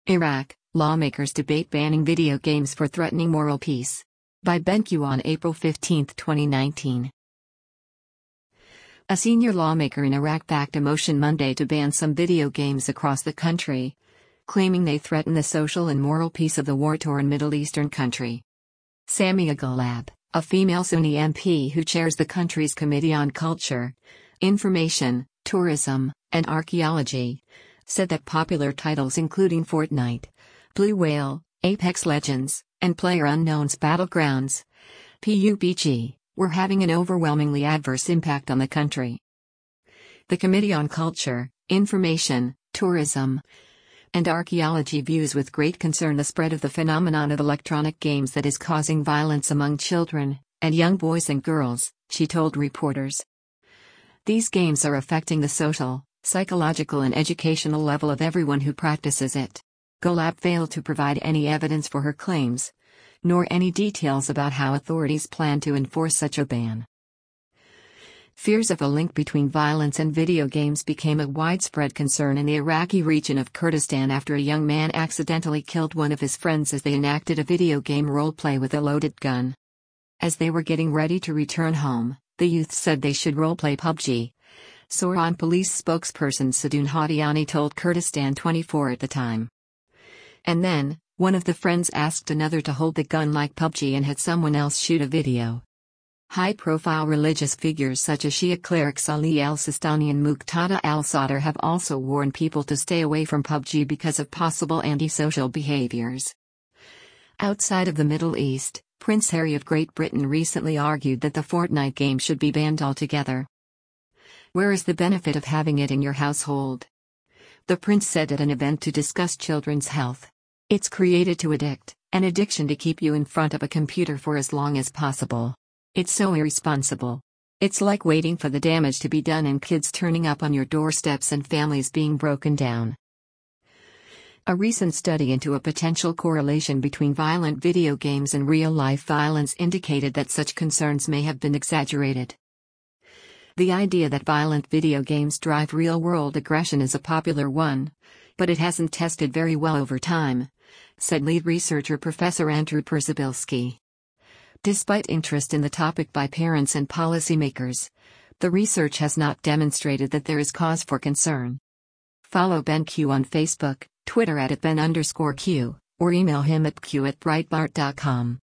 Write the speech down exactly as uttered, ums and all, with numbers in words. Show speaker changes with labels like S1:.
S1: Iraq, lawmakers debate banning video games for threatening moral peace. By BenQ on April fifteenth, twenty nineteen. A senior lawmaker in Iraq backed a motion Monday to ban some video games across the country, claiming they threaten the social and moral peace of the war-torn Middle Eastern country. Samia Ghalab, a female Sunni M P who chairs the country's Committee on Culture, Information, Tourism, and Archaeology, said that popular titles including Fortnite, Blue Whale, Apex Legends, and PlayerUnknown's Battlegrounds, P U B G, were having an overwhelmingly adverse impact on the country. The Committee on Culture, Information, Tourism, and Archaeology views with great concern the spread of the phenomenon of electronic games that is causing violence among children and young boys and girls, she told reporters. These games are affecting the social, psychological and educational level of everyone who practices it. Ghalab failed to provide any evidence for her claims, nor any details about how authorities plan to enforce such a ban. Fears of a link between violence and video games became a widespread concern in the Iraqi region of Kurdistan after a young man accidentally killed one of his friends as they enacted a video game roleplay with a loaded gun. As they were getting ready to return home, the youth said they should roleplay P U B G. Soran police spokesperson Sadoun Hadiani told Kurdistan twenty-four at the time. And then, one of the friends asked another to hold the gun like P U B G and had someone else shoot a video. High-profile religious figures such as Shia clerics Ali al-Sistani and Muqtada al-Sadr have also warned people to stay away from P U B G because of possible antisocial behaviors. Outside of the Middle East, Prince Harry of Great Britain recently argued that the Fortnite game should be banned altogether. Where is the benefit of having it in your household? The prince said at an event to discuss children's health. It's created to addict, an addiction to keep you in front of a computer for as long as possible. It's so irresponsible. It's like waiting for the damage to be done and kids turning up on your doorsteps and families being broken down. A recent study into a potential correlation between violent video games and real-life violence indicated that such concerns may have been exaggerated. The idea that violent video games drive real-world aggression is a popular one, but it hasn't tested very well over time, said lead researcher Professor Andrew Przybylski. Despite interest in the topic by parents and policymakers, the research has not demonstrated that there is cause for concern. Follow BenQ on Facebook, Twitter at Ben underscore Q, or email him at q at breitbart dot com.